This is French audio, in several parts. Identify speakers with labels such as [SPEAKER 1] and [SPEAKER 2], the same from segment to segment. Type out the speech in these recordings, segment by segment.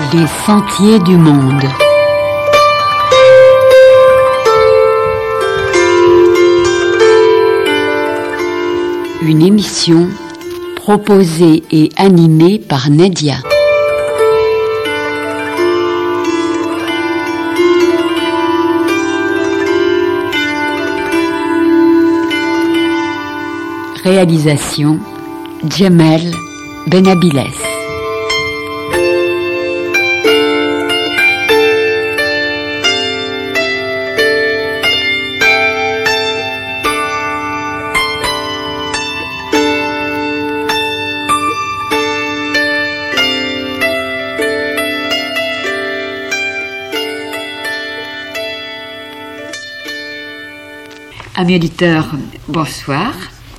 [SPEAKER 1] Les sentiers du monde. Une émission proposée et animée par Nadia. Réalisation Djamel Benabiles. Amis auditeurs, bonsoir.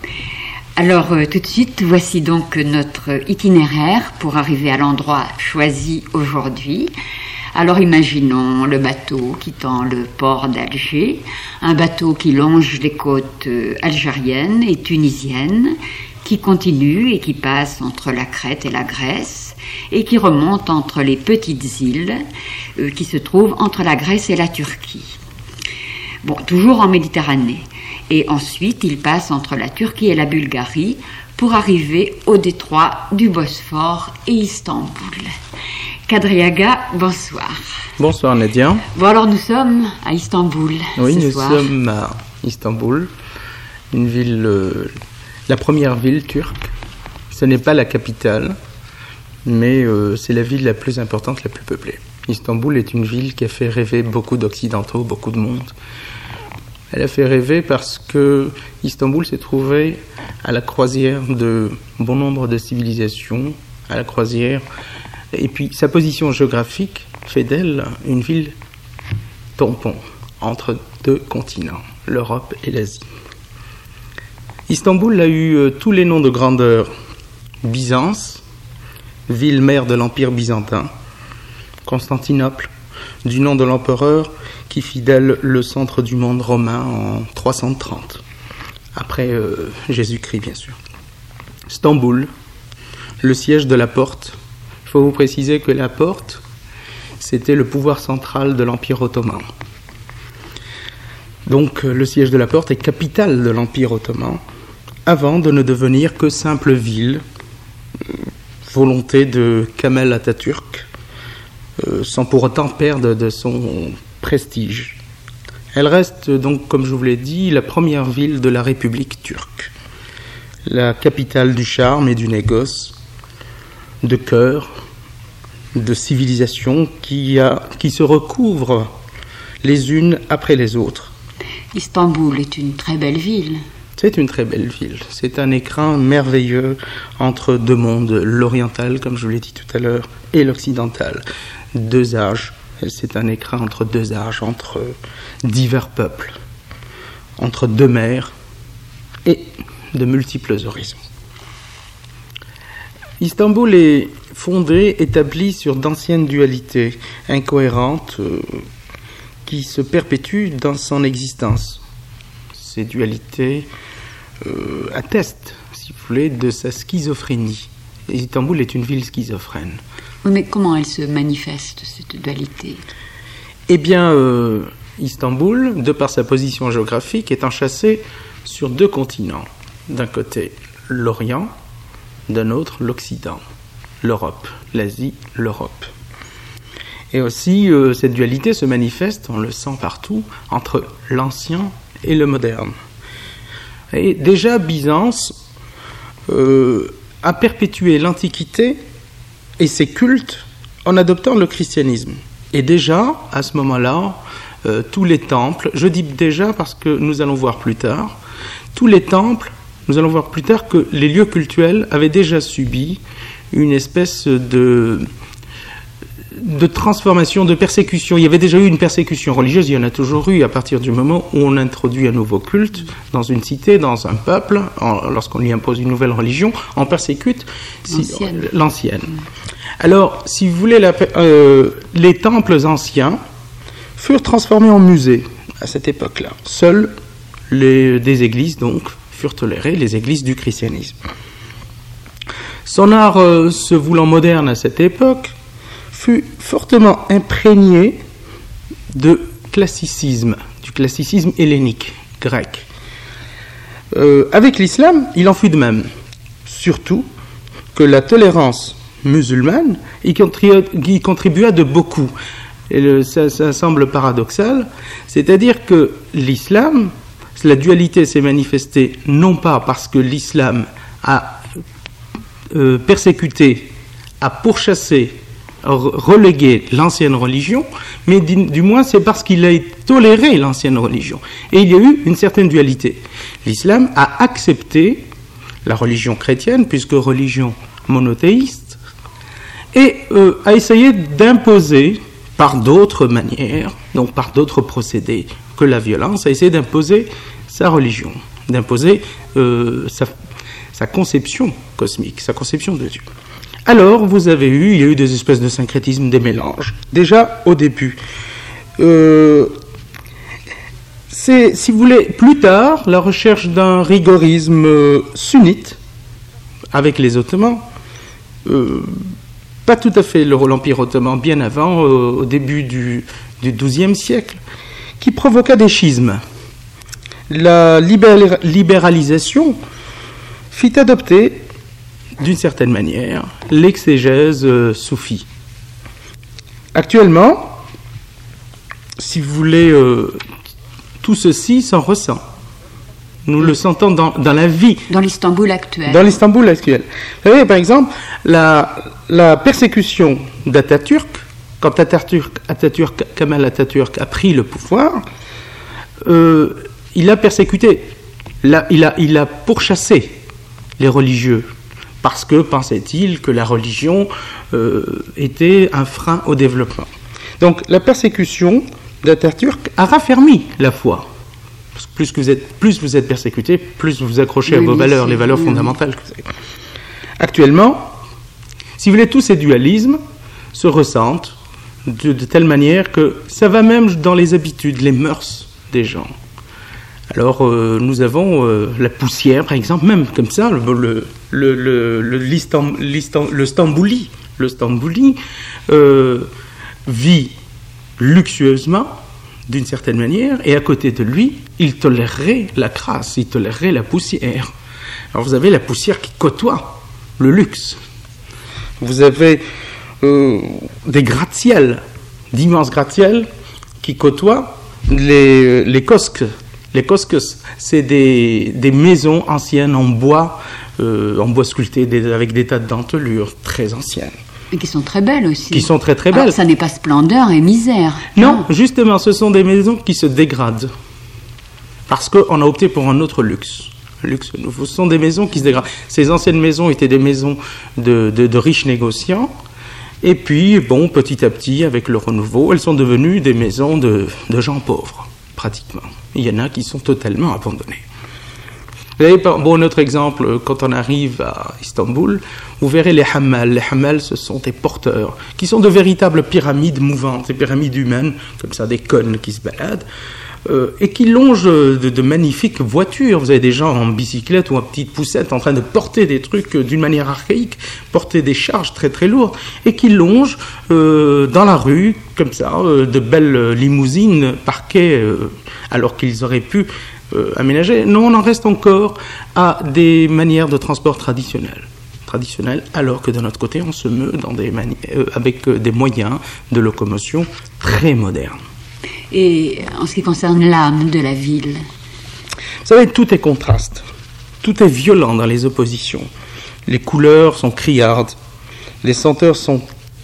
[SPEAKER 1] Alors tout de suite, voici donc notre itinéraire pour arriver à l'endroit choisi aujourd'hui. Alors imaginons le bateau quittant le port d'Alger, un bateau qui longe les côtes algériennes et tunisiennes, qui continue et qui passe entre la Crète et la Grèce, et qui remonte entre les petites îles qui se trouvent entre la Grèce et la Turquie. Bon, toujours en Méditerranée. Et ensuite, il passe entre la Turquie et la Bulgarie pour arriver au détroit du Bosphore et Istanbul. Kadriaga, bonsoir.
[SPEAKER 2] Bonsoir Nadia.
[SPEAKER 1] Bon, alors nous sommes à Istanbul.
[SPEAKER 2] Oui,
[SPEAKER 1] ce
[SPEAKER 2] nous
[SPEAKER 1] soir.
[SPEAKER 2] sommes à Istanbul, une ville, la première ville turque. Ce n'est pas la capitale, mais c'est la ville la plus importante, la plus peuplée. Istanbul est une ville qui a fait rêver beaucoup d'Occidentaux, beaucoup de monde. Elle a fait rêver parce que Istanbul s'est trouvé à la croisière de bon nombre de civilisations, à la croisière. Et puis sa position géographique fait d'elle une ville tampon entre deux continents, l'Europe et l'Asie. Istanbul a eu tous les noms de grandeur. Byzance, ville mère de l'Empire byzantin. Constantinople, du nom de l'empereur qui fit d'elle le centre du monde romain en 330, après Jésus-Christ bien sûr. Istanbul, le siège de la Porte. Il faut vous préciser que la Porte, c'était le pouvoir central de l'Empire ottoman. Donc le siège de la Porte est capitale de l'Empire ottoman, avant de ne devenir que simple ville, volonté de Kemal Atatürk, sans pour autant perdre de son prestige. Elle reste donc, comme je vous l'ai dit, la première ville de la République turque, la capitale du charme et du négoce, de cœur, de civilisation qui se recouvrent les unes après les autres.
[SPEAKER 1] Istanbul est une très belle ville.
[SPEAKER 2] C'est une très belle ville. C'est un écrin merveilleux entre deux mondes, l'oriental, comme je vous l'ai dit tout à l'heure, et l'occidental. Deux âges. C'est un écrin entre deux âges, entre divers peuples, entre deux mers et de multiples horizons. Istanbul est fondée, établie sur d'anciennes dualités incohérentes qui se perpétuent dans son existence. Ces dualités attestent, si vous voulez, de sa schizophrénie. Et Istanbul est une ville schizophrène.
[SPEAKER 1] Oui, mais comment elle se manifeste, cette dualité ?
[SPEAKER 2] Eh bien, Istanbul, de par sa position géographique, est enchâssée sur deux continents. D'un côté, l'Orient, d'un autre, l'Occident, l'Europe, l'Asie, l'Europe. Et aussi, cette dualité se manifeste, on le sent partout, entre l'ancien et le moderne. Et déjà, Byzance a perpétué l'Antiquité et ses cultes en adoptant le christianisme. Et déjà, à ce moment-là, tous les temples, je dis déjà parce que nous allons voir plus tard, tous les temples, nous allons voir plus tard que les lieux cultuels avaient déjà subi une espèce de transformation, de persécution. Il y avait déjà eu une persécution religieuse, il y en a toujours eu à partir du moment où on introduit un nouveau culte dans une cité, dans un peuple, lorsqu'on lui impose une nouvelle religion, on persécute l'ancienne. Alors, si vous voulez, les temples anciens furent transformés en musées à cette époque-là. Seules des églises, donc, furent tolérées, les églises du christianisme. Son art se voulant moderne à cette époque, fut fortement imprégné de classicisme, du classicisme hellénique, grec. Avec l'islam, il en fut de même. Surtout que la tolérance musulmane y contribua de beaucoup. Et ça semble paradoxal, c'est-à-dire que l'islam, la dualité s'est manifestée non pas parce que l'islam a persécuté, a pourchassé, relégué l'ancienne religion, mais du moins c'est parce qu'il a toléré l'ancienne religion. Et il y a eu une certaine dualité. L'islam a accepté la religion chrétienne, puisque religion monothéiste, et a essayé d'imposer par d'autres manières, donc par d'autres procédés que la violence, a essayé d'imposer sa religion, d'imposer sa conception cosmique, sa conception de Dieu. Alors, il y a eu des espèces de syncrétisme, des mélanges, déjà au début. C'est, si vous voulez, plus tard, la recherche d'un rigorisme sunnite, avec les Ottomans, pas tout à fait l'Empire ottoman, bien avant, au début du XIIe siècle, qui provoqua des schismes. La libéralisation fit adopter, d'une certaine manière, l'exégèse soufie. Actuellement, si vous voulez, tout ceci s'en ressent. Nous le sentons dans la vie.
[SPEAKER 1] Dans l'Istanbul actuel.
[SPEAKER 2] Dans l'Istanbul actuel. Vous savez, par exemple, la persécution d'Atatürk, quand Kemal Atatürk a pris le pouvoir, il a persécuté, il a pourchassé les religieux, parce que, pensait-il, que la religion était un frein au développement. Donc, la persécution d'Atatürk a raffermi la foi. Plus vous êtes persécuté, plus vous accrochez à vos valeurs, les valeurs fondamentales. Actuellement, si vous voulez, tous ces dualismes se ressentent de telle manière que ça va même dans les habitudes, les mœurs des gens. Alors, nous avons la poussière, par exemple, même comme ça, le Stambouli vit luxueusement, d'une certaine manière, et à côté de lui, il tolérerait la crasse, il tolérerait la poussière. Alors vous avez la poussière qui côtoie le luxe. Vous avez des gratte-ciels, d'immenses gratte-ciels qui côtoient les cosques. Les cosques, c'est des maisons anciennes en bois sculpté, avec des tas de dentelures très anciennes.
[SPEAKER 1] Et qui sont très belles aussi.
[SPEAKER 2] Qui sont très très belles.
[SPEAKER 1] Alors, ça n'est pas splendeur et misère.
[SPEAKER 2] Non, justement, ce sont des maisons qui se dégradent. Parce qu'on a opté pour un autre luxe. Luxe nouveau. Ce sont des maisons qui se dégradent. Ces anciennes maisons étaient des maisons de riches négociants. Et puis, bon, petit à petit, avec le renouveau, elles sont devenues des maisons de gens pauvres, pratiquement. Il y en a qui sont totalement abandonnées. Vous avez, bon, autre exemple, quand on arrive à Istanbul, vous verrez les hammals. Les hammals, ce sont des porteurs, qui sont de véritables pyramides mouvantes, des pyramides humaines, comme ça, des cônes qui se baladent, et qui longent de magnifiques voitures. Vous avez des gens en bicyclette ou en petite poussette en train de porter des trucs d'une manière archaïque, porter des charges très très lourdes, et qui longent dans la rue, comme ça, de belles limousines parquées, alors qu'ils auraient pu aménager. Non, on en reste encore à des manières de transport traditionnelles, alors que de notre côté, on se meut dans avec des moyens de locomotion très modernes.
[SPEAKER 1] Et en ce qui concerne l'âme de la ville?
[SPEAKER 2] Vous savez, tout est contraste, tout est violent dans les oppositions. Les couleurs sont criardes, les senteurs sont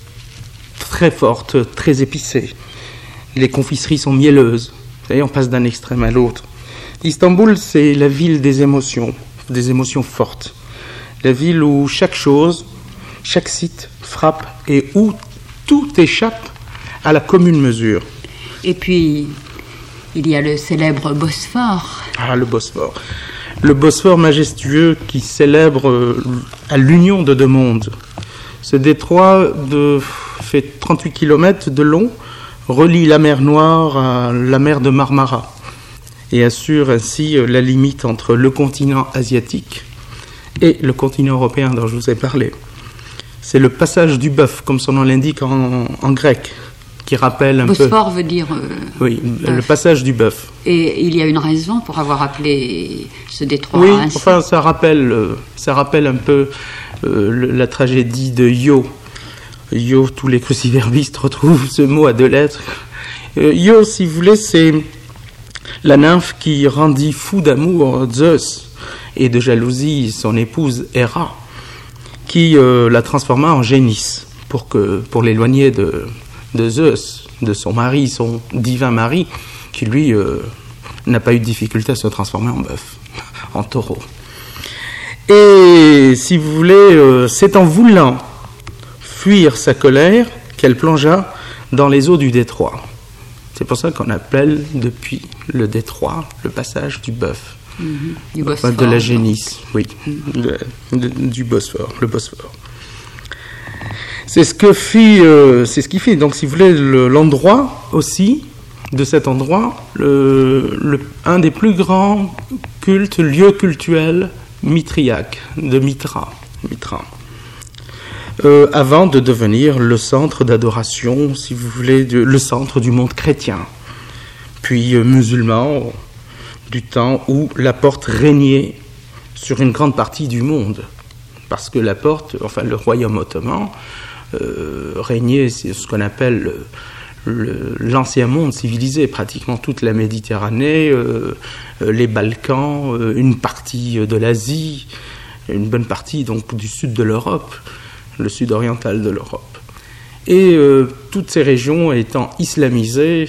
[SPEAKER 2] très fortes, très épicées, les confiseries sont mielleuses. Vous savez, on passe d'un extrême à l'autre. Istanbul, c'est la ville des émotions fortes. La ville où chaque chose, chaque site frappe et où tout échappe à la commune mesure.
[SPEAKER 1] Et puis, il y a le célèbre Bosphore.
[SPEAKER 2] Ah, le Bosphore. Le Bosphore majestueux qui célèbre à l'union de deux mondes. Ce détroit fait 38 km de long, relie la mer Noire à la mer de Marmara et assure ainsi la limite entre le continent asiatique et le continent européen dont je vous ai parlé. C'est le passage du bœuf, comme son nom l'indique en grec, qui rappelle un peu...
[SPEAKER 1] Bosphore veut dire...
[SPEAKER 2] oui, le passage du bœuf.
[SPEAKER 1] Et il y a une raison pour avoir appelé ce détroit
[SPEAKER 2] oui,
[SPEAKER 1] ainsi.
[SPEAKER 2] enfin, ça rappelle un peu la tragédie de Io. Io, tous les cruciverbistes retrouvent ce mot à 2 lettres. Io, si vous voulez, c'est la nymphe qui rendit fou d'amour Zeus et de jalousie son épouse Héra, qui la transforma en génisse pour l'éloigner de Zeus, de son mari, son divin mari, qui lui n'a pas eu de difficulté à se transformer en bœuf, en taureau. Et si vous voulez, c'est en voulant fuir sa colère qu'elle plongea dans les eaux du détroit. C'est pour ça qu'on appelle depuis le détroit le passage du bœuf.
[SPEAKER 1] Du Bosphore.
[SPEAKER 2] De la génisse, oui, du Bosphore, le Bosphore. C'est ce qui fit. Donc, si vous voulez, l'endroit aussi, de cet endroit, un des plus grands cultes, lieux cultuels mitriaques, de Mitra. Avant de devenir le centre d'adoration, si vous voulez, le centre du monde chrétien, puis musulman, du temps où la Porte régnait sur une grande partie du monde. Parce que la Porte, enfin le royaume ottoman, régnait, c'est ce qu'on appelle l'ancien monde civilisé, pratiquement toute la Méditerranée, les Balkans, une partie de l'Asie, une bonne partie donc du sud de l'Europe, le sud oriental de l'Europe. Et toutes ces régions étant islamisées,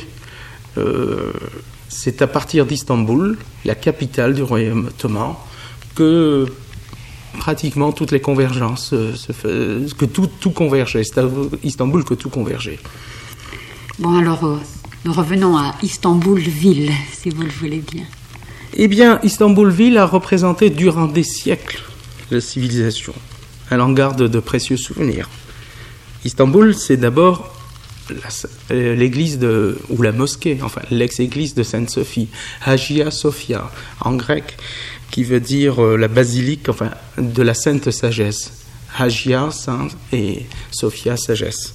[SPEAKER 2] c'est à partir d'Istanbul, la capitale du royaume ottoman, que pratiquement toutes les convergences que tout convergeait. C'est à Istanbul que tout convergeait.
[SPEAKER 1] Bon, alors, nous revenons à Istanbul-ville, si vous le voulez bien.
[SPEAKER 2] Eh bien, Istanbul-ville a représenté durant des siècles la civilisation. Elle en garde de précieux souvenirs. Istanbul, c'est d'abord l'église ou la mosquée, enfin l'ex-église de Sainte-Sophie, Hagia Sophia, en grec, qui veut dire la basilique, enfin, de la sainte sagesse. Hagia, sainte, et Sophia, sagesse.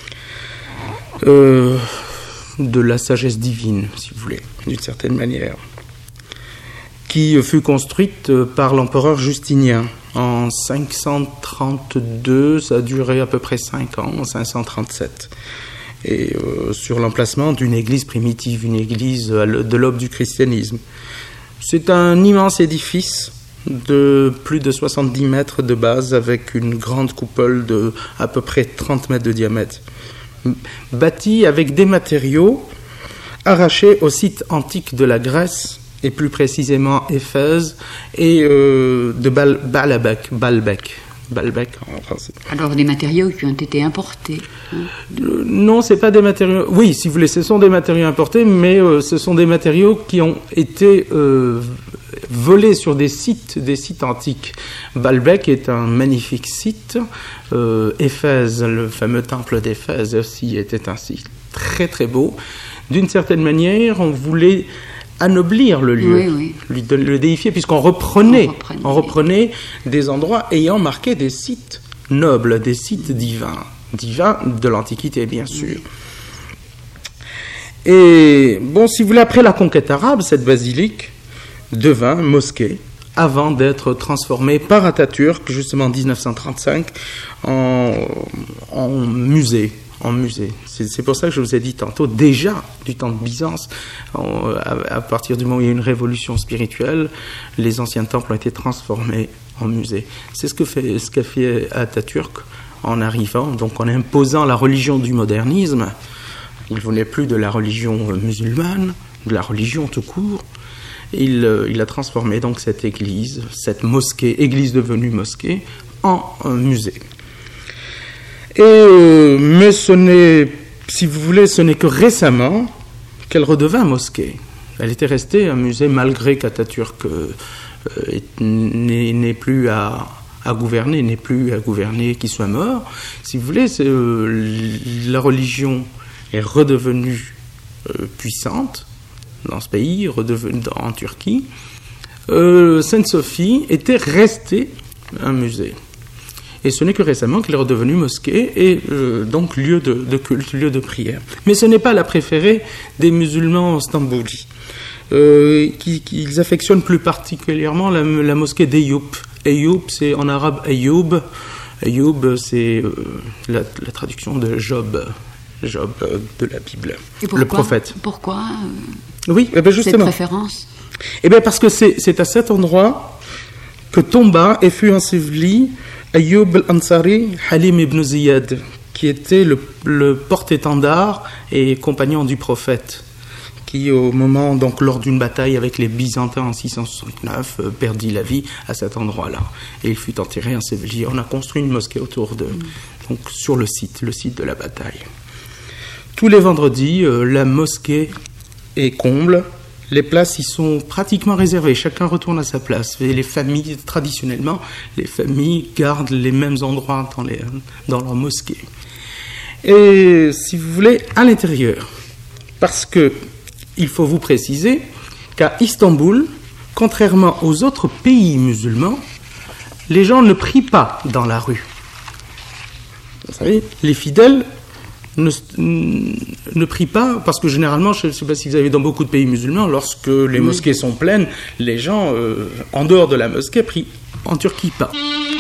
[SPEAKER 2] De la sagesse divine, si vous voulez, d'une certaine manière, qui fut construite par l'empereur Justinien en 532, ça a duré à peu près 5 ans, en 537. Et sur l'emplacement d'une église primitive, une église de l'aube du christianisme. C'est un immense édifice de plus de 70 mètres de base avec une grande coupole de à peu près 30 mètres de diamètre, bâti avec des matériaux arrachés au site antique de la Grèce, et plus précisément Éphèse, et de Baalbek en français.
[SPEAKER 1] Alors des matériaux qui ont été importés.
[SPEAKER 2] Non, c'est pas des matériaux. Oui, si vous voulez, ce sont des matériaux importés, mais ce sont des matériaux qui ont été volés sur des sites antiques. Baalbek est un magnifique site. Éphèse, le fameux temple d'Éphèse aussi était un site très très beau. D'une certaine manière, on voulait anoblir le lieu, le déifier, puisqu'on reprenait des endroits ayant marqué des sites nobles, des sites divins de l'Antiquité, bien sûr. Et bon, si vous voulez, après la conquête arabe, cette basilique devint mosquée avant d'être transformée par Atatürk, justement en 1935, en musée. C'est pour ça que je vous ai dit tantôt, déjà du temps de Byzance, à partir du moment où il y a eu une révolution spirituelle, les anciens temples ont été transformés en musée. C'est ce qu'a fait Atatürk en arrivant, donc en imposant la religion du modernisme. Il ne voulait plus de la religion musulmane, de la religion tout court. Il a transformé donc cette église, cette mosquée, église devenue mosquée, en musée. Mais ce n'est que récemment qu'elle redevint mosquée. Elle était restée un musée malgré qu'Atatürk n'est plus à gouverner, qu'il soit mort. Si vous voulez, la religion est redevenue puissante dans ce pays, en Turquie. Sainte-Sophie était restée un musée. Et ce n'est que récemment qu'elle est redevenue mosquée et donc lieu de culte, lieu de prière. Mais ce n'est pas la préférée des musulmans stamboulis. Ils affectionnent plus particulièrement la mosquée d'Ayoub. Ayoub, c'est en arabe Ayoub. Ayoub, c'est la traduction de Job de la Bible, le prophète.
[SPEAKER 1] Pourquoi
[SPEAKER 2] oui, justement.
[SPEAKER 1] Cette préférence?
[SPEAKER 2] Parce que c'est à cet endroit que tomba et fut enseveli Ayoub al-Ansari Halim ibn Ziyad, qui était le porte-étendard et compagnon du prophète, qui au moment, donc lors d'une bataille avec les Byzantins en 669, perdit la vie à cet endroit-là. Et il fut enterré, enseveli. On a construit une mosquée autour donc sur le site de la bataille. Tous les vendredis, la mosquée est comble. Les places y sont pratiquement réservées. Chacun retourne à sa place. Et les familles, traditionnellement, les familles gardent les mêmes endroits dans leur mosquée. Et si vous voulez, à l'intérieur, parce que il faut vous préciser qu'à Istanbul, contrairement aux autres pays musulmans, les gens ne prient pas dans la rue. Vous savez, les fidèles ne prient pas, parce que généralement, je ne sais pas si vous avez dans beaucoup de pays musulmans, lorsque les mosquées sont pleines, les gens, en dehors de la mosquée, prient. En Turquie, pas.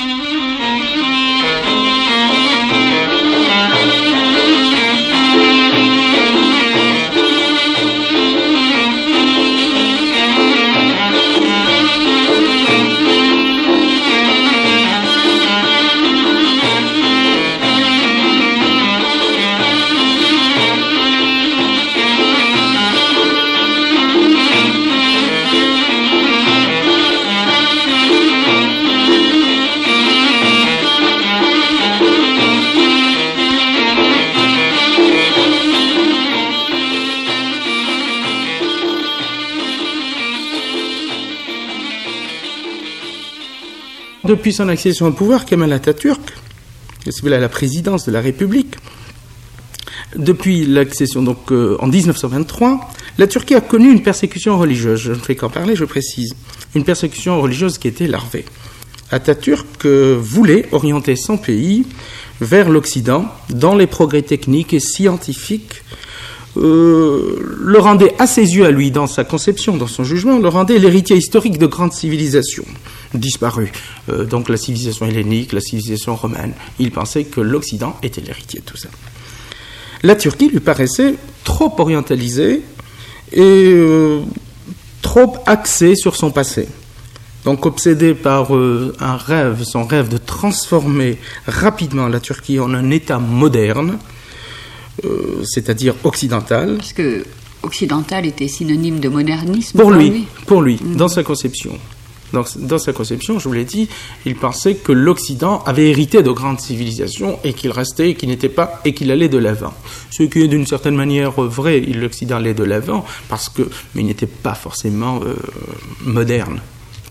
[SPEAKER 2] Depuis son accession au pouvoir, Kemal Atatürk, à la présidence de la République, depuis l'accession donc en 1923, la Turquie a connu une persécution religieuse. Je ne fais qu'en parler, je précise. Une persécution religieuse qui était larvée. Atatürk voulait orienter son pays vers l'Occident dans les progrès techniques et scientifiques, le rendait à ses yeux, à lui, dans sa conception, dans son jugement, le rendait l'héritier historique de grandes civilisations disparues. Donc la civilisation hellénique, la civilisation romaine. Il pensait que l'Occident était l'héritier de tout ça. La Turquie lui paraissait trop orientalisée et trop axée sur son passé. Donc obsédé par son rêve de transformer rapidement la Turquie en un État moderne, c'est-à-dire occidental.
[SPEAKER 1] Parce que occidental était synonyme de modernisme
[SPEAKER 2] pour lui, dans sa conception. Dans sa conception, je vous l'ai dit, il pensait que l'Occident avait hérité de grandes civilisations et qu'il restait, et qu'il allait de l'avant. Ce qui est d'une certaine manière vrai, l'Occident allait de l'avant, mais il n'était pas forcément moderne.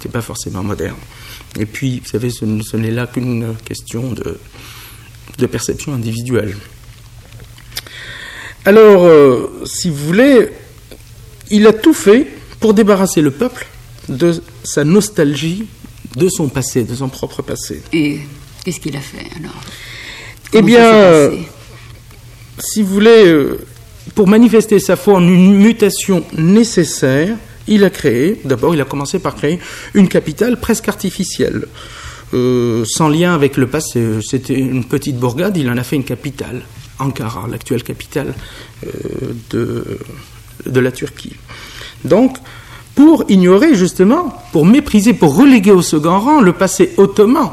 [SPEAKER 2] Et puis, vous savez, ce n'est là qu'une question de perception individuelle. Alors, si vous voulez, il a tout fait pour débarrasser le peuple de sa nostalgie de son passé, de son propre passé.
[SPEAKER 1] Et qu'est-ce qu'il a fait alors ?
[SPEAKER 2] Eh bien, si vous voulez, pour manifester sa foi en une mutation nécessaire, il a commencé par créer une capitale presque artificielle. Sans lien avec le passé, c'était une petite bourgade, il en a fait une capitale, Ankara, l'actuelle capitale de la Turquie. Donc, pour ignorer justement, pour mépriser, pour reléguer au second rang le passé ottoman.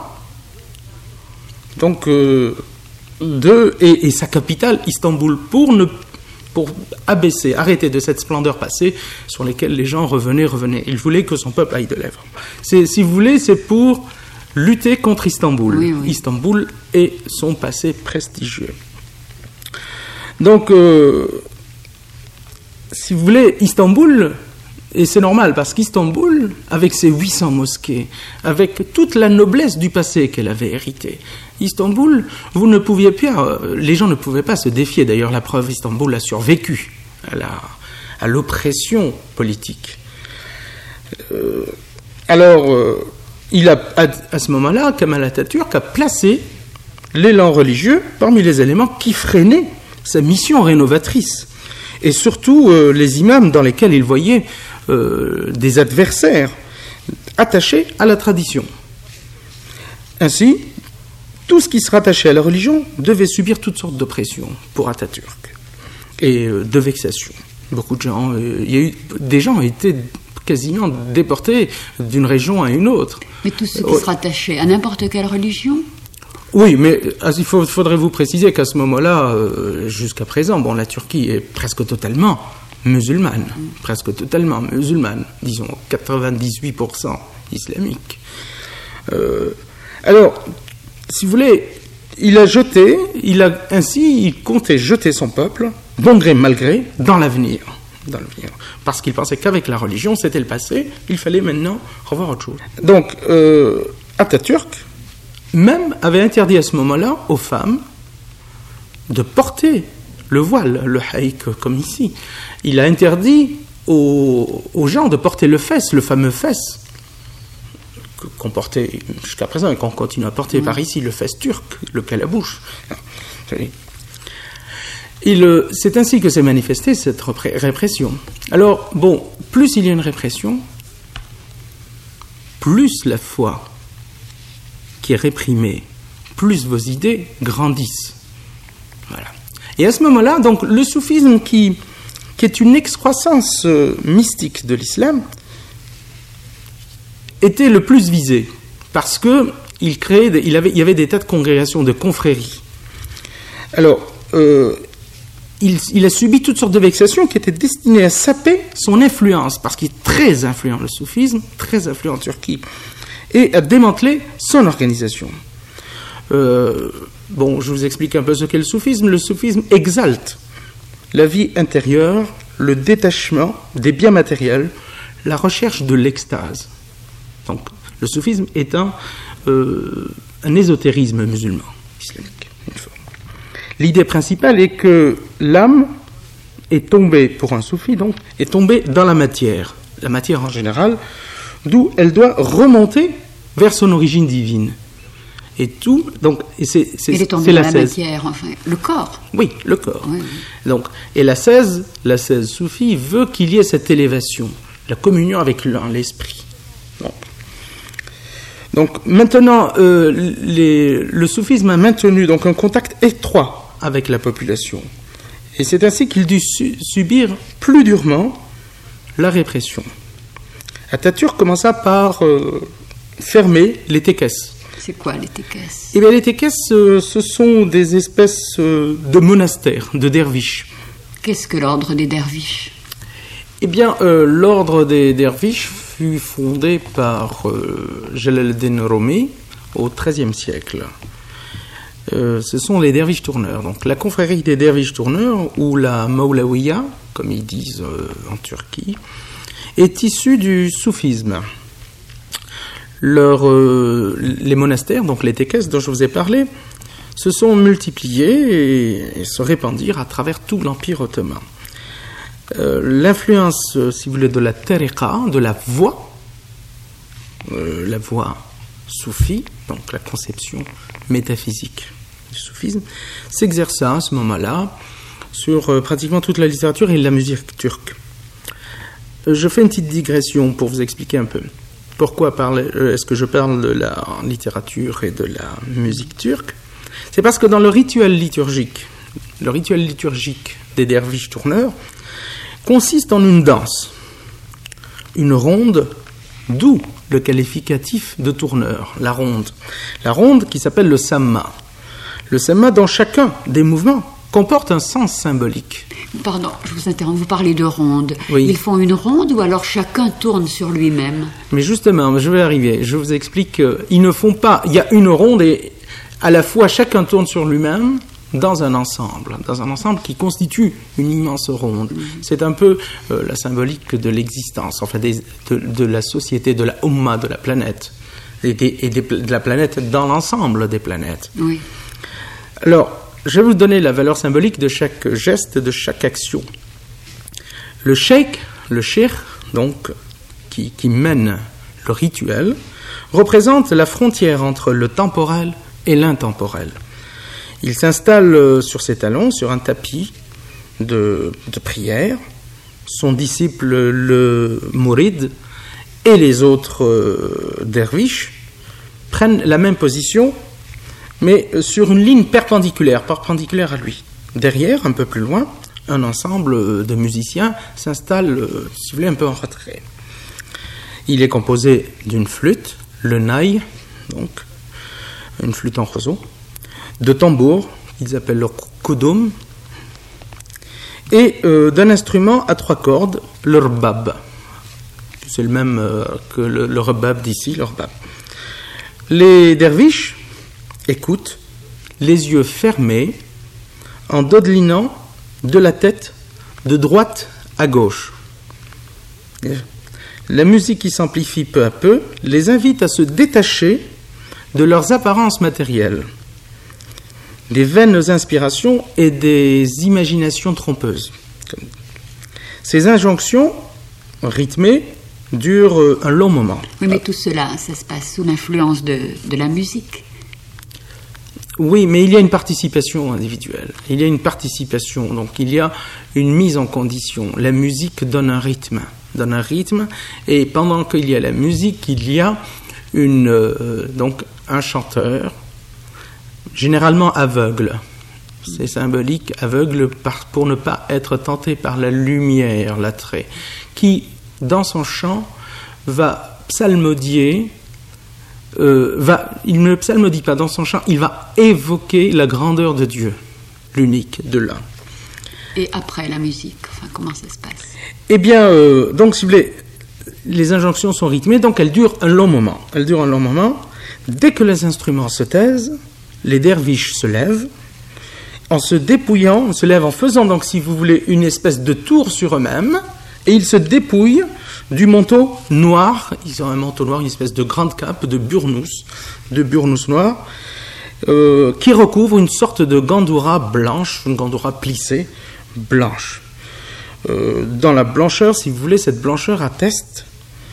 [SPEAKER 2] Donc, et sa capitale, Istanbul, pour arrêter de cette splendeur passée sur laquelle les gens revenaient. Il voulait que son peuple aille de l'avant. Si vous voulez, c'est pour lutter contre Istanbul.
[SPEAKER 1] Oui.
[SPEAKER 2] Istanbul et son passé prestigieux. Donc, si vous voulez, Istanbul, et c'est normal, parce qu'Istanbul, avec ses 800 mosquées, avec toute la noblesse du passé qu'elle avait hérité, Istanbul, les gens ne pouvaient pas se défier. D'ailleurs, la preuve, Istanbul a survécu à l'oppression politique. Alors, à ce moment-là, Kemal Atatürk a placé l'élan religieux parmi les éléments qui freinaient sa mission rénovatrice. Et surtout les imams dans lesquels il voyait des adversaires attachés à la tradition. Ainsi, tout ce qui se rattachait à la religion devait subir toutes sortes d'oppressions pour Atatürk et de vexations. Beaucoup de gens, des gens été quasiment déportés d'une région à une autre.
[SPEAKER 1] Mais tout ce qui se rattachait à n'importe quelle religion ?
[SPEAKER 2] Oui, mais il faudrait vous préciser qu'à ce moment-là, jusqu'à présent, la Turquie est presque totalement musulmane, disons 98% islamique. Alors, si vous voulez, il comptait jeter son peuple, bon gré mal gré, dans l'avenir. Parce qu'il pensait qu'avec la religion, c'était le passé, il fallait maintenant revoir autre chose. Donc, Atatürk même avait interdit à ce moment-là aux femmes de porter le voile, le haïk comme ici. Il a interdit aux gens de porter le fès, le fameux fès qu'on portait jusqu'à présent et qu'on continue à porter par ici, le fès turc, le calabouche. C'est ainsi que s'est manifestée cette répression. Alors, plus il y a une répression, plus la foi qui est réprimée, plus vos idées grandissent. Voilà. Et à ce moment-là, donc, le soufisme qui est une excroissance mystique de l'islam était le plus visé, parce que il y avait des tas de congrégations, de confréries. Alors, il a subi toutes sortes de vexations qui étaient destinées à saper son influence, parce qu'il est très influent, le soufisme, très influent en Turquie, et à démanteler son organisation. Je vous explique un peu ce qu'est le soufisme. Le soufisme exalte la vie intérieure, le détachement des biens matériels, la recherche de l'extase. Donc, le soufisme est un ésotérisme musulman, islamique. L'idée principale est que l'âme est tombée, pour un soufi donc, est tombée dans la matière en général, d'où elle doit remonter vers son origine divine. Et tout, donc,
[SPEAKER 1] elle est tombée dans la matière, enfin, le corps.
[SPEAKER 2] Oui, le corps.
[SPEAKER 1] Oui.
[SPEAKER 2] Donc, et la 16 soufie veut qu'il y ait cette élévation, la communion avec l'esprit. Donc maintenant, le soufisme a maintenu donc un contact étroit avec la population. Et c'est ainsi qu'il dut subir plus durement la répression. Atatürk commença par fermer les tékes.
[SPEAKER 1] C'est quoi les tékes ?
[SPEAKER 2] Eh bien, les tékes, ce sont des espèces de monastères, de derviches.
[SPEAKER 1] Qu'est-ce que l'ordre des derviches ?
[SPEAKER 2] Eh bien, l'ordre des derviches fut fondé par Jalaluddin Rumi au XIIIe siècle. Ce sont les derviches tourneurs. Donc, la confrérie des derviches tourneurs, ou la Maulawiya, comme ils disent en Turquie, est issue du soufisme. Les monastères, donc les tékes dont je vous ai parlé, se sont multipliés et se répandirent à travers tout l'Empire ottoman. L'influence, si vous voulez, de la tariqa, de la voie soufie, donc la conception métaphysique du soufisme, s'exerça à ce moment-là sur pratiquement toute la littérature et la musique turque. Je fais une petite digression pour vous expliquer un peu. Pourquoi est-ce que je parle de la littérature et de la musique turque ? C'est parce que dans le rituel liturgique des derviches tourneurs consiste en une danse, une ronde, d'où le qualificatif de tourneur, la ronde qui s'appelle le samma. Le samma, dans chacun des mouvements, comporte un sens symbolique.
[SPEAKER 1] Pardon, je vous interromps, vous parlez de ronde.
[SPEAKER 2] Oui.
[SPEAKER 1] Ils font une ronde ou alors chacun tourne sur lui-même ?
[SPEAKER 2] Mais justement, je vais arriver, je vous explique qu'ils ne font pas, il y a une ronde et à la fois chacun tourne sur lui-même, dans un ensemble qui constitue une immense ronde. C'est un peu la symbolique de l'existence, enfin de la société, de la Ummah, de la planète, de la planète dans l'ensemble des planètes.
[SPEAKER 1] Oui.
[SPEAKER 2] Alors, je vais vous donner la valeur symbolique de chaque geste, de chaque action. Le cheikh, donc, qui mène le rituel, représente la frontière entre le temporel et l'intemporel. Il s'installe sur ses talons, sur un tapis de prière. Son disciple, le Mourid, et les autres derviches prennent la même position, mais sur une ligne perpendiculaire à lui. Derrière, un peu plus loin, un ensemble de musiciens s'installe, si vous voulez, un peu en retrait. Il est composé d'une flûte, le naï, donc une flûte en roseau, de tambours, qu'ils appellent le koudoum, et d'un instrument à 3 cordes, le rbab. C'est le même que le rbab d'ici, le rbab. Les derviches écoutent, les yeux fermés, en dodelinant de la tête de droite à gauche. La musique qui s'amplifie peu à peu les invite à se détacher de leurs apparences matérielles, des vaines inspirations et des imaginations trompeuses. Ces injonctions rythmées durent un long moment.
[SPEAKER 1] Oui, mais tout cela, ça se passe sous l'influence de la musique.
[SPEAKER 2] Oui, mais il y a une participation individuelle. Il y a une participation, donc il y a une mise en condition. La musique donne un rythme, et pendant qu'il y a la musique, il y a donc un chanteur, généralement aveugle. C'est symbolique, aveugle pour ne pas être tenté par la lumière, l'attrait, qui, dans son chant, va psalmodier. Il ne psalmodie pas dans son chant, il va évoquer la grandeur de Dieu, l'unique, de l'un.
[SPEAKER 1] Et après la musique, comment ça se passe?
[SPEAKER 2] Eh bien, donc, si vous voulez, les injonctions sont rythmées, donc elles durent un long moment. Dès que les instruments se taisent, les derviches se lèvent, en se dépouillant, se lèvent en faisant, donc, si vous voulez, une espèce de tour sur eux-mêmes, et ils se dépouillent du manteau noir. Ils ont un manteau noir, une espèce de grande cape de burnous noir, qui recouvre une sorte de gandoura blanche, une gandoura plissée blanche. Dans la blancheur, si vous voulez, cette blancheur atteste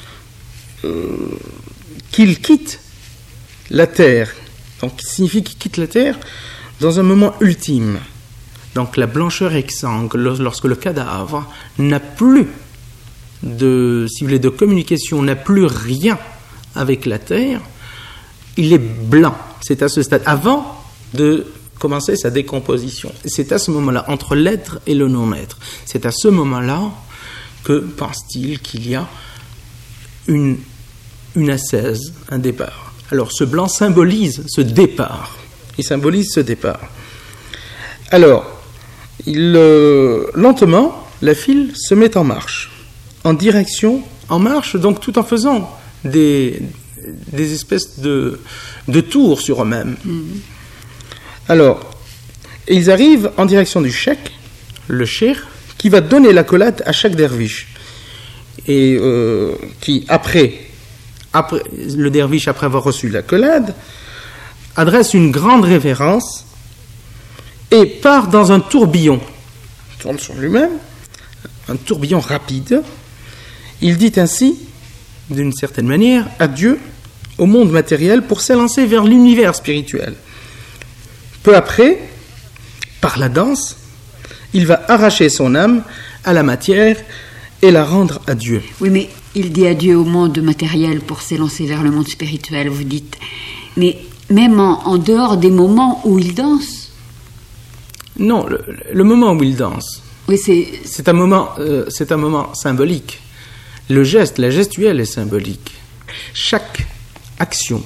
[SPEAKER 2] qu'ils quittent la terre. Donc, ça signifie qu'ils quittent la terre dans un moment ultime. Donc, la blancheur exsangue lorsque le cadavre n'a plus de communication, n'a plus rien avec la terre, il est blanc. C'est à ce stade, avant de commencer sa décomposition. C'est à ce moment-là, entre l'être et le non-être. C'est à ce moment-là que, pense-t-il, qu'il y a une ascèse, un départ. Alors, ce blanc symbolise ce départ. Il symbolise ce départ. Alors, lentement, la file se met en marche. En marche, donc tout en faisant des espèces de tours sur eux-mêmes. Alors, ils arrivent en direction du cheikh, le cheikh, qui va donner l'accolade à chaque derviche. Et qui, après, le derviche, après avoir reçu l'accolade, adresse une grande révérence et part dans un tourbillon. Il tourne sur lui-même, un tourbillon rapide. Il dit ainsi, d'une certaine manière, adieu au monde matériel pour s'élancer vers l'univers spirituel. Peu après, par la danse, il va arracher son âme à la matière et la rendre à Dieu.
[SPEAKER 1] Oui, mais il dit adieu au monde matériel pour s'élancer vers le monde spirituel, vous dites. Mais même en dehors des moments où il danse?
[SPEAKER 2] Non, le moment où il danse,
[SPEAKER 1] oui,
[SPEAKER 2] c'est un moment symbolique. La gestuelle est symbolique. Chaque action,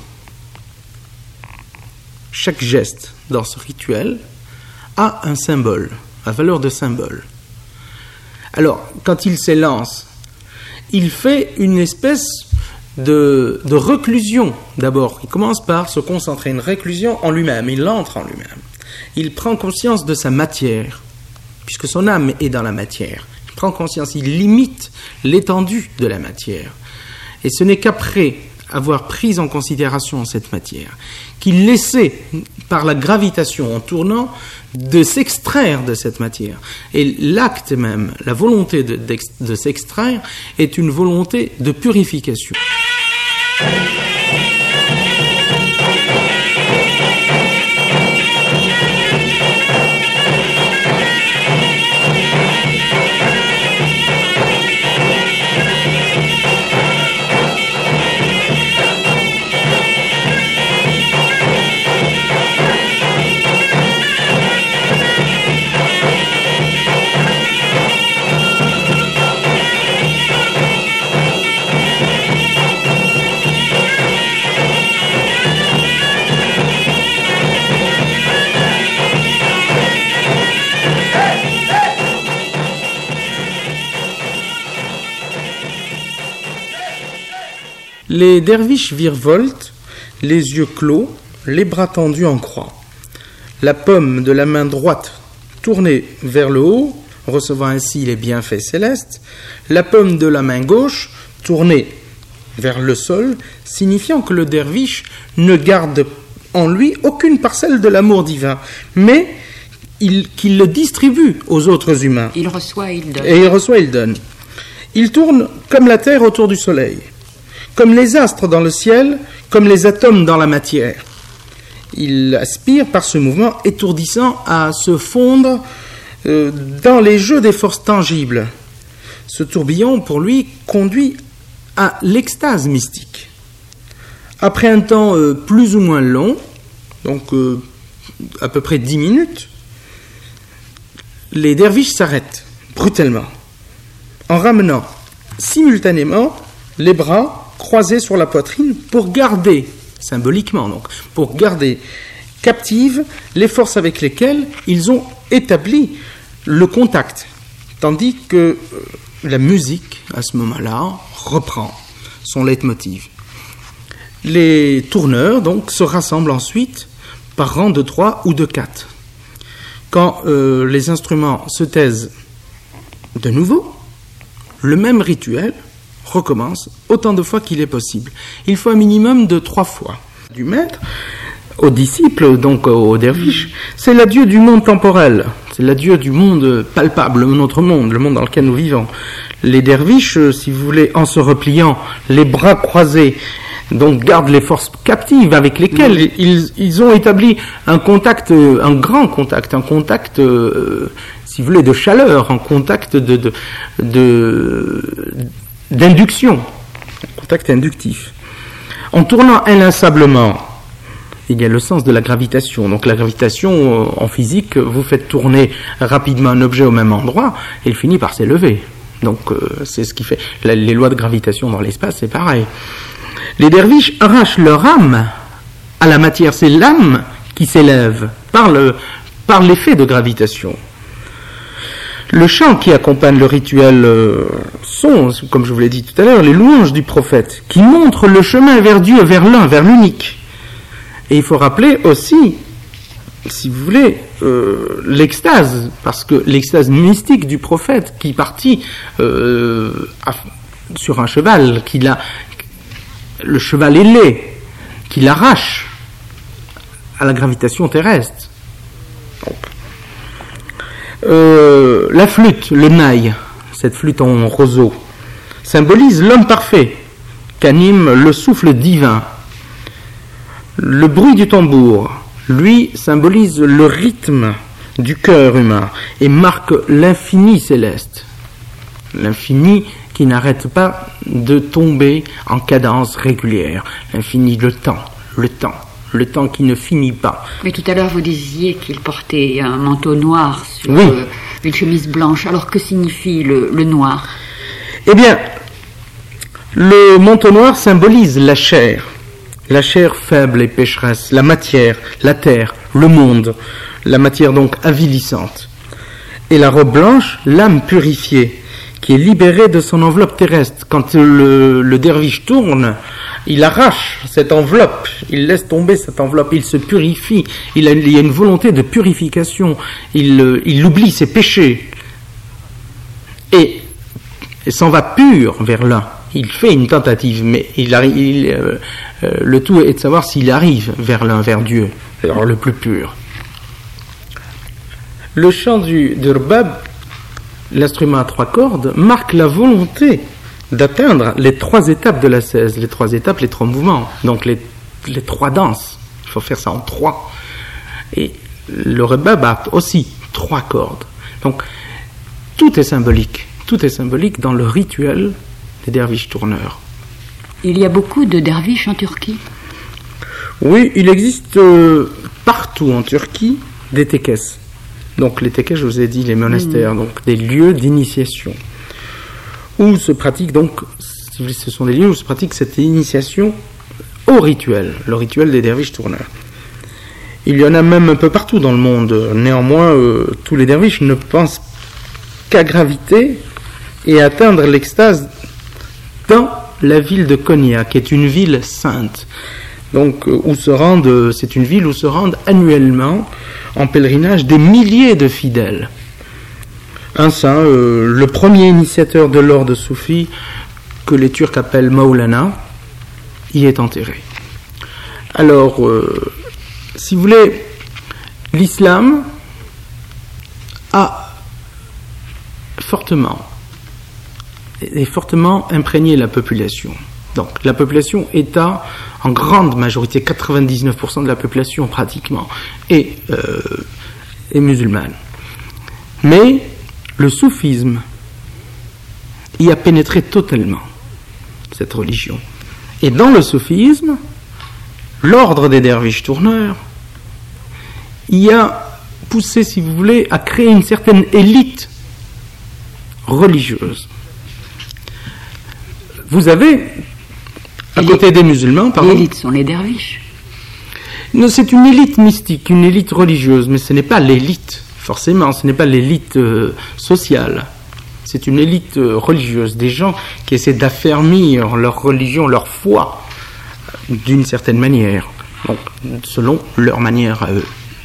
[SPEAKER 2] chaque geste dans ce rituel a un symbole, a valeur de symbole. Alors, quand il s'élance, il fait une espèce de reclusion. D'abord, il commence par se concentrer, une réclusion en lui-même, il entre en lui-même. Il prend conscience de sa matière, puisque son âme est dans la matière. Il prend conscience, il limite l'étendue de la matière. Et ce n'est qu'après avoir pris en considération cette matière qu'il essaie, par la gravitation, en tournant, de s'extraire de cette matière. Et l'acte même, la volonté de s'extraire, est une volonté de purification. Les derviches virevoltent, les yeux clos, les bras tendus en croix. La paume de la main droite tournée vers le haut, recevant ainsi les bienfaits célestes, la paume de la main gauche tournée vers le sol, signifiant que le derviche ne garde en lui aucune parcelle de l'amour divin, mais qu'il le distribue aux autres humains.
[SPEAKER 1] Il reçoit et il donne.
[SPEAKER 2] Et il reçoit et il donne. Il tourne comme la terre autour du soleil, comme les astres dans le ciel, comme les atomes dans la matière. Il aspire par ce mouvement étourdissant à se fondre dans les jeux des forces tangibles. Ce tourbillon, pour lui, conduit à l'extase mystique. Après un temps plus ou moins long, donc à peu près 10 minutes, les derviches s'arrêtent brutalement, en ramenant simultanément les bras croisés sur la poitrine pour garder, symboliquement donc, pour garder captives les forces avec lesquelles ils ont établi le contact, tandis que la musique, à ce moment-là, reprend son leitmotiv. Les tourneurs, donc, se rassemblent ensuite par rang de 3 ou de 4. Quand les instruments se taisent de nouveau, le même rituel recommence autant de fois qu'il est possible. Il faut un minimum de 3 fois. Du maître aux disciples, donc aux derviches, c'est l'adieu du monde temporel, c'est l'adieu du monde palpable, notre monde, le monde dans lequel nous vivons. Les derviches, si vous voulez, en se repliant, les bras croisés, donc gardent les forces captives avec lesquelles ils ont établi un contact, un grand contact, un contact, si vous voulez, de chaleur, un contact d'induction, un contact inductif. En tournant inlassablement, il y a le sens de la gravitation. Donc la gravitation, en physique, vous faites tourner rapidement un objet au même endroit, et il finit par s'élever. Donc c'est ce qui fait... Les lois de gravitation dans l'espace, c'est pareil. Les derviches arrachent leur âme à la matière. C'est l'âme qui s'élève par l'effet de gravitation. Le chant qui accompagne le rituel sont, comme je vous l'ai dit tout à l'heure, les louanges du prophète, qui montrent le chemin vers Dieu, vers l'un, vers l'unique. Et il faut rappeler aussi, si vous voulez, l'extase, parce que l'extase mystique du prophète qui partit sur un cheval, le cheval ailé, qui l'arrache à la gravitation terrestre. La flûte, le naï, cette flûte en roseau, symbolise l'homme parfait qu'anime le souffle divin. Le bruit du tambour, lui, symbolise le rythme du cœur humain et marque l'infini céleste. L'infini qui n'arrête pas de tomber en cadence régulière. L'infini, le temps qui ne finit pas.
[SPEAKER 1] Mais tout à l'heure, vous disiez qu'il portait un manteau noir sur une chemise blanche. Alors, que signifie le noir ?
[SPEAKER 2] Eh bien, le manteau noir symbolise la chair faible et pécheresse, la matière, la terre, le monde, la matière donc avilissante. Et la robe blanche, l'âme purifiée, qui est libérée de son enveloppe terrestre. Quand le derviche tourne, il arrache cette enveloppe, il laisse tomber cette enveloppe, il se purifie, il y a une volonté de purification, il oublie ses péchés et s'en va pur vers l'un. Il fait une tentative, mais le tout est de savoir s'il arrive vers l'un, vers Dieu, vers le plus pur. Le chant du rbab, l'instrument à 3 cordes, marque la volonté d'atteindre les 3 étapes de l'ascèse, les 3 étapes, les 3 mouvements, donc les 3 danses. Il faut faire ça en 3. Et le rbab a aussi 3 cordes. Donc tout est symbolique dans le rituel des derviches tourneurs.
[SPEAKER 1] Il y a beaucoup de derviches en Turquie ?
[SPEAKER 2] Oui, il existe partout en Turquie des tekes. Donc les tekes, je vous ai dit, les monastères, donc des lieux d'initiation où se pratique donc, ce sont des lieux où se pratique cette initiation au rituel, le rituel des derviches tourneurs. Il y en a même un peu partout dans le monde. Néanmoins, tous les derviches ne pensent qu'à graviter et atteindre l'extase dans la ville de Konya, qui est une ville sainte. Donc, c'est une ville où se rendent annuellement en pèlerinage des milliers de fidèles. Un saint, le premier initiateur de l'ordre soufi, que les Turcs appellent Maulana, y est enterré. Alors, si vous voulez, l'islam a fortement imprégné la population. Donc, la population est en grande majorité, 99% de la population pratiquement, est musulmane. Mais le soufisme y a pénétré totalement, cette religion. Et dans le soufisme, l'ordre des derviches tourneurs y a poussé, si vous voulez, à créer une certaine élite religieuse. Vous avez, à côté des musulmans, pardon.
[SPEAKER 1] L'élite sont les derviches.
[SPEAKER 2] Non, c'est une élite mystique, une élite religieuse, mais ce n'est pas l'élite, forcément, ce n'est pas l'élite sociale. C'est une élite religieuse, des gens qui essaient d'affermir leur religion, leur foi, d'une certaine manière, donc selon leur manière à eux.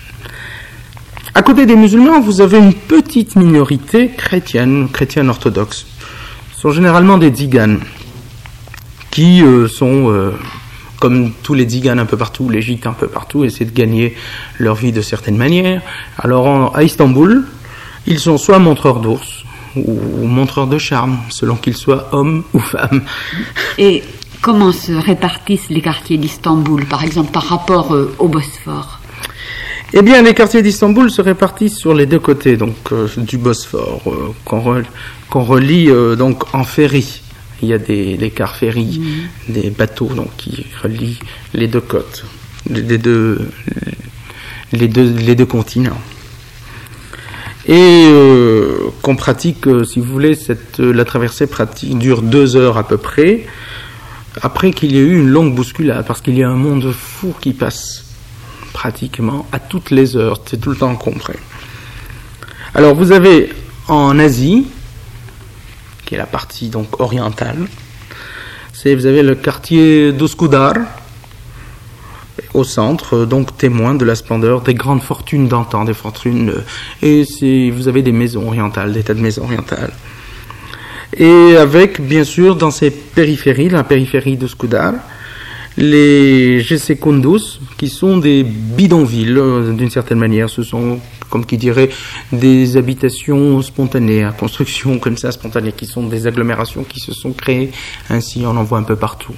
[SPEAKER 2] À côté des musulmans, vous avez une petite minorité chrétienne orthodoxe. Ce sont généralement des tziganes, qui sont, comme tous les tziganes un peu partout, les gîtes un peu partout, essaient de gagner leur vie de certaines manières. Alors à Istanbul, ils sont soit montreurs d'ours, ou montreurs de charme, selon qu'ils soient hommes ou femmes.
[SPEAKER 1] Et comment se répartissent les quartiers d'Istanbul, par exemple, par rapport au Bosphore ?
[SPEAKER 2] Eh bien, les quartiers d'Istanbul se répartissent sur les deux côtés donc, du Bosphore, qu'on relie donc en ferry. Il y a des cars ferry, des bateaux donc, qui relient les deux côtes, les deux continents. Et qu'on pratique, si vous voulez, la traversée dure 2 heures à peu près, après qu'il y ait eu une longue bousculade, parce qu'il y a un monde fou qui passe pratiquement à toutes les heures, c'est tout le temps encombré. Alors vous avez en Asie, qui est la partie donc orientale, vous avez le quartier d'Uskudar, au centre, donc témoin de la splendeur des grandes fortunes d'antan, des fortunes, et vous avez des maisons orientales, des tas de maisons orientales. Et avec, bien sûr, dans ces périphéries, la périphérie de Skudar, les Gece-Kunduz, qui sont des bidonvilles, d'une certaine manière. Ce sont, comme qui dirait, des habitations spontanées, à construction comme ça, spontanée, qui sont des agglomérations qui se sont créées. Ainsi, on en voit un peu partout.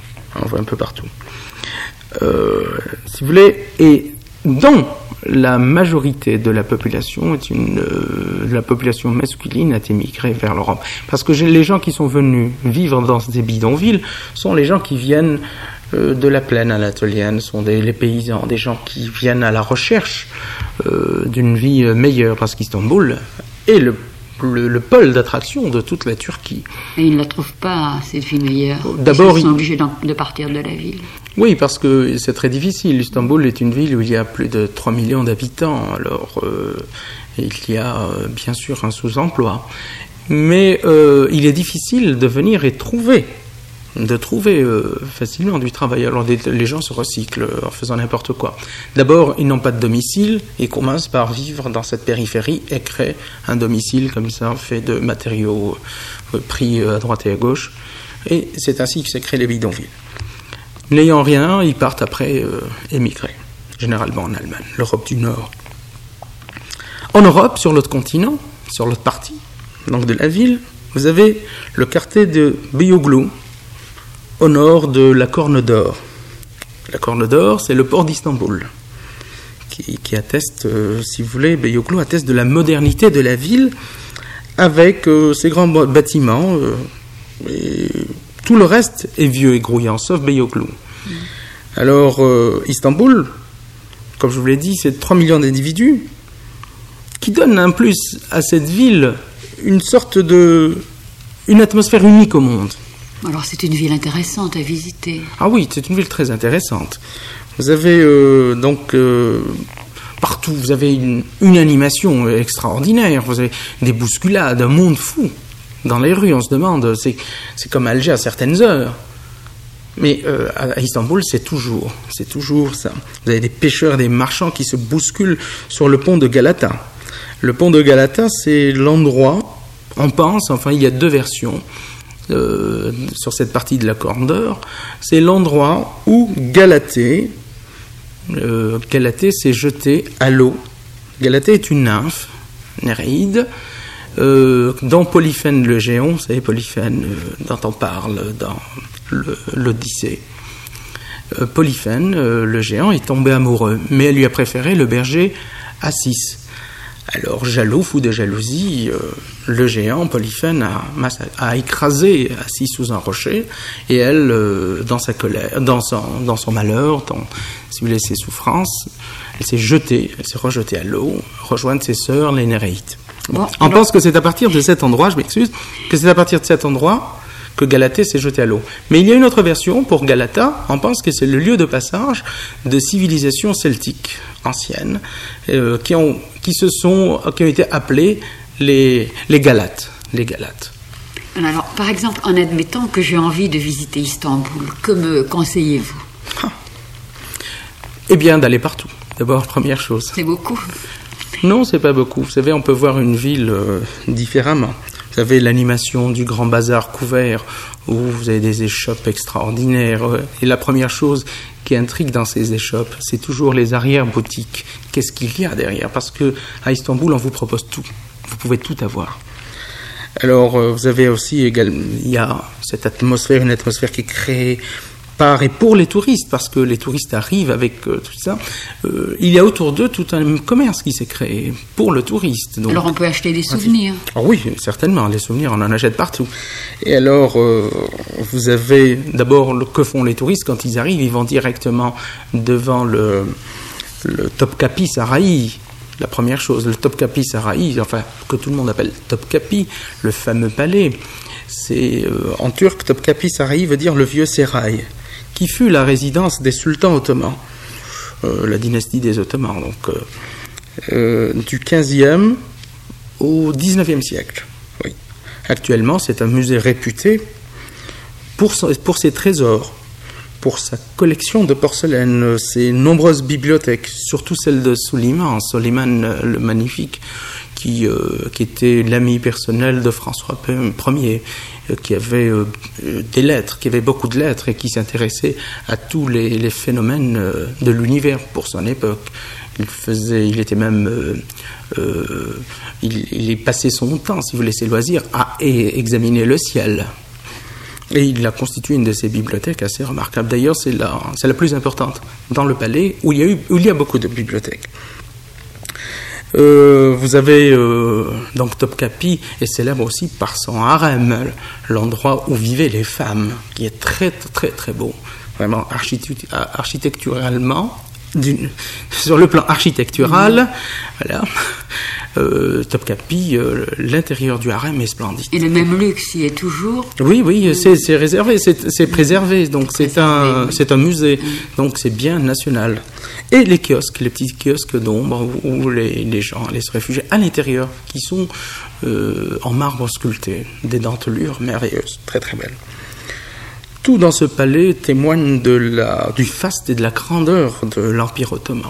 [SPEAKER 2] Si vous voulez, et dont la majorité de la population la population masculine a émigré vers l'Europe. Parce que les gens qui sont venus vivre dans ces bidonvilles sont les gens qui viennent de la plaine anatolienne, sont les paysans, des gens qui viennent à la recherche d'une vie meilleure, parce qu'Istanbul est le pôle d'attraction de toute la Turquie.
[SPEAKER 1] Et ils ne la trouvent pas, cette vie meilleure.
[SPEAKER 2] D'abord,
[SPEAKER 1] ils sont obligés de partir de la ville.
[SPEAKER 2] Oui, parce que c'est très difficile. Istanbul est une ville où il y a plus de 3 millions d'habitants. Alors, il y a bien sûr un sous-emploi. Mais il est difficile de venir et de trouver facilement du travail. Alors les gens se recyclent en faisant n'importe quoi. D'abord, ils n'ont pas de domicile et commencent par vivre dans cette périphérie et créent un domicile comme ça, fait de matériaux pris à droite et à gauche. Et c'est ainsi que s'est créé les bidonvilles. N'ayant rien, ils partent après émigrer, généralement en Allemagne, l'Europe du Nord. En Europe, sur l'autre continent, sur l'autre partie donc de la ville, vous avez le quartier de Beyoğlu, au nord de la Corne d'Or. La Corne d'Or, c'est le port d'Istanbul, qui atteste, si vous voulez, Beyoğlu atteste de la modernité de la ville, avec ces grands bâtiments, et tout le reste est vieux et grouillant, sauf Beyoğlu. Alors, Istanbul, comme je vous l'ai dit, c'est 3 millions d'individus, qui donnent en plus à cette ville une atmosphère unique au monde.
[SPEAKER 1] Alors c'est une ville intéressante à visiter.
[SPEAKER 2] Ah oui, c'est une ville très intéressante. Vous avez partout, vous avez une animation extraordinaire, vous avez des bousculades, un monde fou dans les rues. On se demande, c'est comme Alger à certaines heures. Mais à Istanbul, c'est toujours ça. Vous avez des pêcheurs, des marchands qui se bousculent sur le pont de Galata. Le pont de Galata, c'est l'endroit, on pense, enfin il y a deux versions sur cette partie de la Corne d'Or, c'est l'endroit où Galatée s'est jetée à l'eau. Galatée est une nymphe, Néréide, dont Polyphène le géant, vous savez Polyphène dont on parle dans l'Odyssée. Polyphène le géant est tombé amoureux, mais elle lui a préféré le berger Assis. Alors jaloux, fou de jalousie, le géant Polyphène a écrasé Assis sous un rocher, et elle, dans sa colère, dans son malheur, si vous voulez ses souffrances, elle s'est rejetée à l'eau, rejoindre ses sœurs les Néréides. Bon, on pense que c'est à partir de cet endroit, je m'excuse, que c'est à partir de cet endroit que Galatée s'est jetée à l'eau. Mais il y a une autre version pour Galata, on pense que c'est le lieu de passage de civilisations celtiques anciennes qui ont été appelées les Galates. Les Galates.
[SPEAKER 1] Alors, par exemple, en admettant que j'ai envie de visiter Istanbul, que me conseillez-vous ?
[SPEAKER 2] Eh bien, d'aller partout. D'abord, première chose.
[SPEAKER 1] C'est beaucoup.
[SPEAKER 2] Non, c'est pas beaucoup. Vous savez, on peut voir une ville différemment. Vous avez l'animation du grand bazar couvert où vous avez des échoppes extraordinaires. Et la première chose qui intrigue dans ces échoppes, c'est toujours les arrière-boutiques. Qu'est-ce qu'il y a derrière ? Parce que à Istanbul, on vous propose tout. Vous pouvez tout avoir. Alors, vous avez aussi il y a cette atmosphère, une atmosphère qui est créée par et pour les touristes, parce que les touristes arrivent avec tout ça. Il y a autour d'eux tout un commerce qui s'est créé pour le touriste. Donc,
[SPEAKER 1] alors on peut acheter des souvenirs.
[SPEAKER 2] Oui, certainement, les souvenirs, on en achète partout. Et alors, vous avez d'abord, que font les touristes quand ils arrivent ? Ils vont directement devant le Topkapi Sarayı. La première chose, le Topkapi Sarayı, enfin, que tout le monde appelle Topkapi, le fameux palais. C'est, en turc, Topkapi Sarayı veut dire le vieux sérail, qui fut la résidence des sultans ottomans, la dynastie des Ottomans, donc du 15e au 19e siècle. Oui. Actuellement, c'est un musée réputé pour ses trésors, pour sa collection de porcelaine, ses nombreuses bibliothèques, surtout celle de Soliman le Magnifique, qui était l'ami personnel de François Ier, qui avait des lettres, qui avait beaucoup de lettres et qui s'intéressait à tous les phénomènes de l'univers pour son époque. Il passait son temps, si vous voulez, ses loisirs, à examiner le ciel. Et il a constitué une de ces bibliothèques assez remarquable. D'ailleurs, c'est la plus importante dans le palais, où il y a beaucoup de bibliothèques. Vous avez donc Topkapi est célèbre aussi par son harem, l'endroit où vivaient les femmes, qui est très très très beau, vraiment architecturalement, sur le plan architectural, voilà. Topkapi, l'intérieur du harem est splendide.
[SPEAKER 1] Et le même luxe y est toujours.
[SPEAKER 2] Oui, c'est réservé, c'est préservé, donc c'est un musée, donc c'est bien national. Et les kiosques, les petits kiosques d'ombre où les gens allaient se réfugier à l'intérieur, qui sont en marbre sculpté, des dentelures merveilleuses, très très belles. Tout dans ce palais témoigne du faste et de la grandeur de l'Empire ottoman.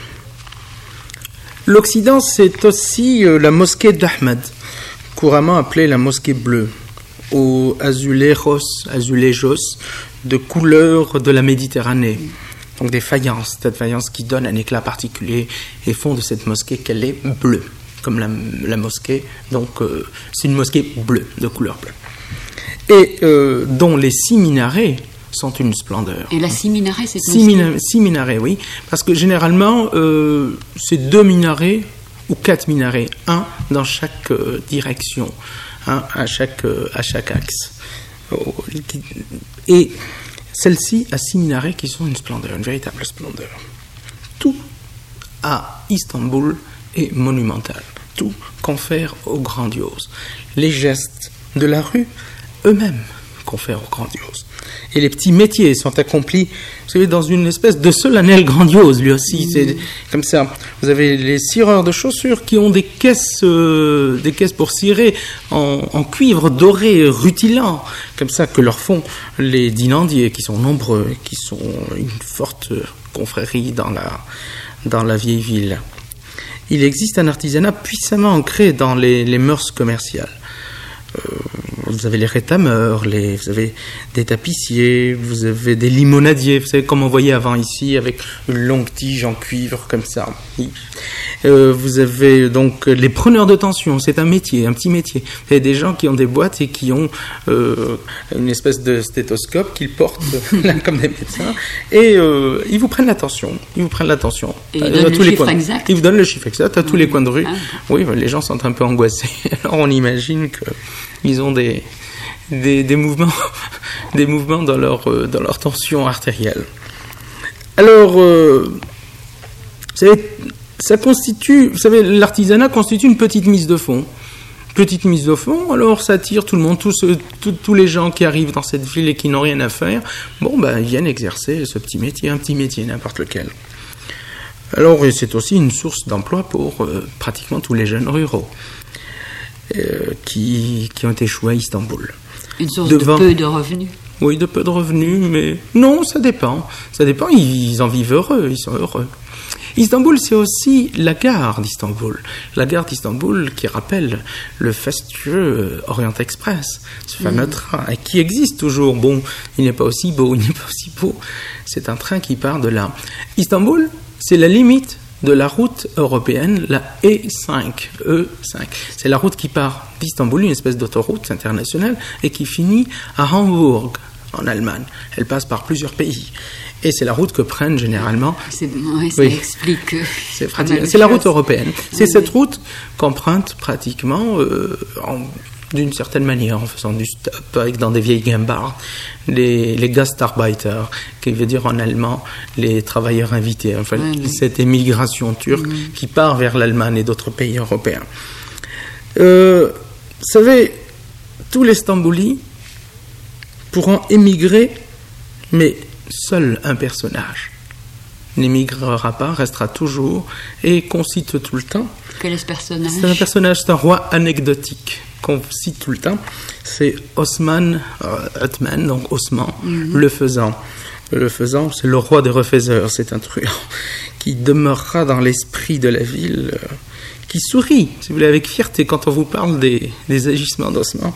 [SPEAKER 2] L'Occident, c'est aussi la mosquée d'Ahmed, couramment appelée la mosquée bleue, aux azulejos de couleur de la Méditerranée. Donc des faïences, cette faïence qui donne un éclat particulier et font de cette mosquée qu'elle est bleue, comme la mosquée. Donc c'est une mosquée bleue, de couleur bleue. Et dont les 6 minarets sont une splendeur.
[SPEAKER 1] Et la 6 minarets, c'est
[SPEAKER 2] 6 minarets, oui. Parce que généralement, c'est 2 minarets ou 4 minarets, un dans chaque direction, à chaque axe. Et celle-ci a 6 minarets qui sont une splendeur, une véritable splendeur. Tout à Istanbul est monumental. Tout confère au grandiose. Les gestes de la rue eux-mêmes confère au grandiose. Et les petits métiers sont accomplis, vous savez, dans une espèce de solennel grandiose, lui aussi. C'est comme ça. Vous avez les cireurs de chaussures qui ont des caisses pour cirer en cuivre doré rutilant, comme ça que leur font les dinandiers, qui sont nombreux, qui sont une forte confrérie dans la vieille ville. Il existe un artisanat puissamment ancré dans les mœurs commerciales. Vous avez les rétameurs, vous avez des tapissiers, vous avez des limonadiers, vous savez comme on voyait avant ici, avec une longue tige en cuivre comme ça. Vous avez donc les preneurs de tension, c'est un petit métier. Vous avez des gens qui ont des boîtes et qui ont une espèce de stéthoscope qu'ils portent là, comme des médecins, et ils vous prennent la tension. Et ils donnent le chiffre exact. Ils vous donnent le chiffre exact à tous les coins de rue. Oui, les gens sont un peu angoissés. Alors on imagine qu'ils ont des mouvements dans leur tension artérielle. Alors, vous savez, l'artisanat constitue une petite mise de fond. Alors ça attire tout le monde, tous les gens qui arrivent dans cette ville et qui n'ont rien à faire, ils viennent exercer ce petit métier, un petit métier, n'importe lequel. Alors, c'est aussi une source d'emploi pour pratiquement tous les jeunes ruraux qui ont échoué à Istanbul.
[SPEAKER 1] Une source de peu de revenus.
[SPEAKER 2] Oui, de peu de revenus, mais non, ça dépend. Ils en vivent heureux, ils sont heureux. Istanbul, c'est aussi la gare d'Istanbul. La gare d'Istanbul qui rappelle le fastueux Orient Express, ce fameux train, qui existe toujours. Bon, il n'est pas aussi beau, C'est un train qui part de là. Istanbul, c'est la limite de la route européenne, la E5. C'est la route qui part d'Istanbul, une espèce d'autoroute internationale, et qui finit à Hambourg, en Allemagne. Elle passe par plusieurs pays. Et c'est la route que prennent généralement...
[SPEAKER 1] Ça explique...
[SPEAKER 2] C'est la route européenne. C'est cette route qu'empruntent pratiquement, d'une certaine manière, en faisant du stop, dans des vieilles guimbardes, les Gastarbeiter, qui veut dire en allemand les travailleurs invités. Enfin, cette émigration turque qui part vers l'Allemagne et d'autres pays européens. Vous savez, tous les Stamboulis pourront émigrer, mais seul un personnage n'émigrera pas, restera toujours, et qu'on cite tout le temps.
[SPEAKER 1] Quel est ce personnage ?
[SPEAKER 2] C'est un roi anecdotique qu'on cite tout le temps. C'est Osman, donc Osman, le Faisan. Le Faisan, c'est le roi des refaiseurs, c'est un truand qui demeurera dans l'esprit de la ville, qui sourit, si vous voulez, avec fierté quand on vous parle des agissements d'Osman.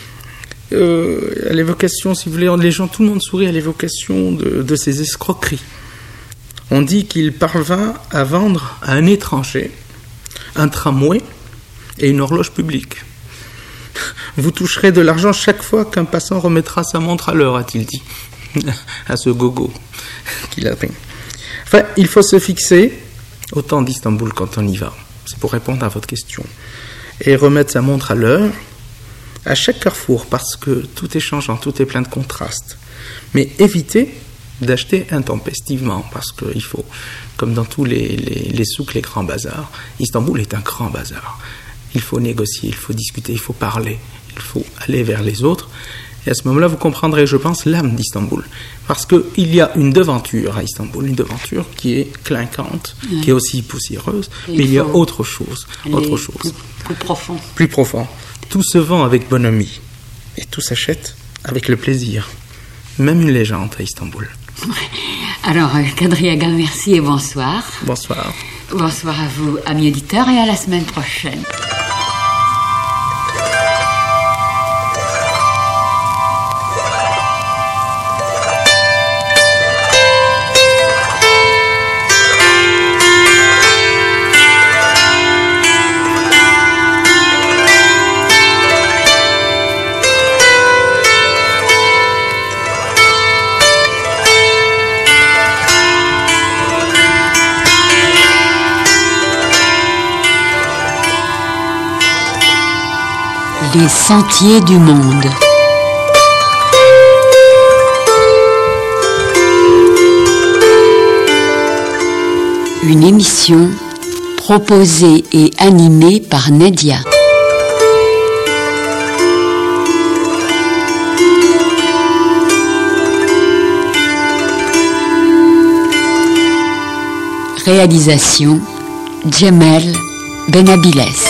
[SPEAKER 2] À l'évocation, si vous voulez, les gens, tout le monde sourit à l'évocation de ces escroqueries. On dit qu'il parvint à vendre à un étranger un tramway et une horloge publique. Vous toucherez de l'argent chaque fois qu'un passant remettra sa montre à l'heure, a-t-il dit, à ce gogo qu'il a pris. Enfin, il faut se fixer au temps d'Istanbul quand on y va. C'est pour répondre à votre question. Et remettre sa montre à l'heure à chaque carrefour, parce que tout est changeant, tout est plein de contrastes. Mais évitez d'acheter intempestivement, parce qu'il faut, comme dans tous les souks, les grands bazars, Istanbul est un grand bazar. Il faut négocier, il faut discuter, il faut parler, il faut aller vers les autres. Et à ce moment-là, vous comprendrez, je pense, l'âme d'Istanbul. Parce qu'il y a une devanture à Istanbul, une devanture qui est clinquante, qui est aussi poussiéreuse, mais il y a autre chose. Plus profond. Tout se vend avec bonhomie et tout s'achète avec le plaisir. Même une légende à Istanbul.
[SPEAKER 1] Alors, Kadriaga, merci et bonsoir.
[SPEAKER 2] Bonsoir.
[SPEAKER 1] Bonsoir à vous, amis auditeurs, et à la semaine prochaine.
[SPEAKER 3] Les sentiers du monde. Une émission proposée et animée par Nadia. Réalisation Djamel Benabiles.